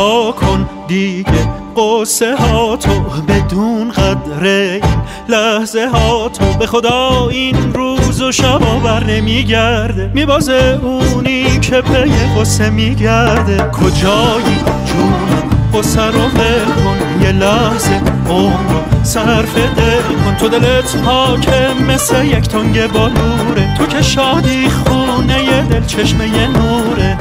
رها کن دیگه قصه ها تو، بدون قدر این لحظه ها تو. به خدا این روز و شبا بر نمیگرده، میبازه اونی که پی قصه میگرده. کجایی جونم قصه رو ول کن، یه لحظه عمر صرف دل کن. تو دلت پاکه مثل یک تنگ بالوره، تو که شادی خونه ی دل چشمه ی نوره.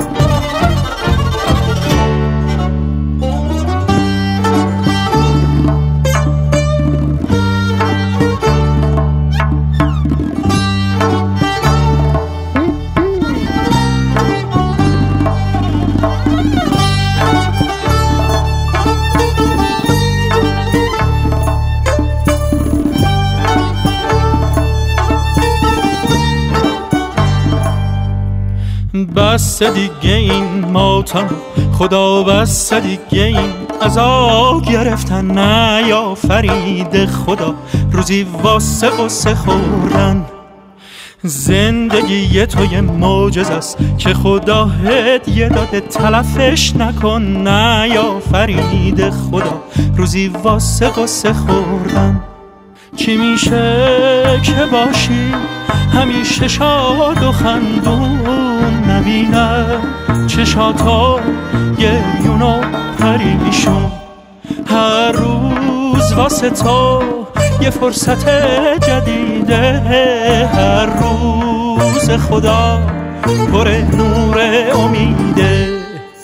بس دیگه این ماتم خدا، بس دیگه این عذاب گرفتن. نه یا فرید خدا روزی واسه قصه خوردن. زندگی تو یه معجزه است که خدا هدیه داده، تلفش نکن. نه یا فرید خدا روزی واسه قصه خوردن. چی میشه که باشی همیشه شاد و خندون، نبینم چشاتا گریون و پریشون. هر روز واسه تو یه فرصت جدیده، هر روز خدا پر نور امیده.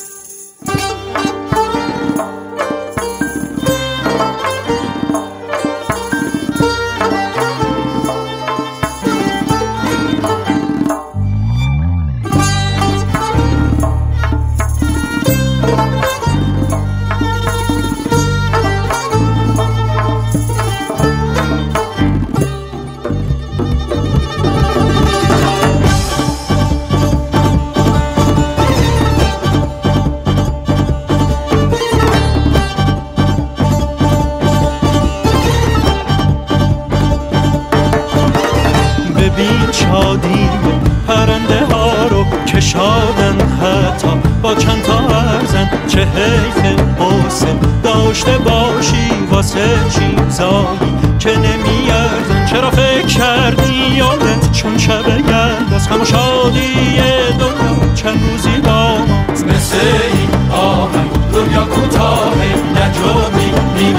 ببین شادی پرنده ها رو که شادن، حتی با چند تا ارزن. چه حیف قصه داشته باشی واسه چیزایی که نمیارزن. چرا فکر کردی یادت چون شب یلداست، غم و شادی دنیا چند روزی با ماست. مثل این آهنگ دنیا کوتاه، نجومی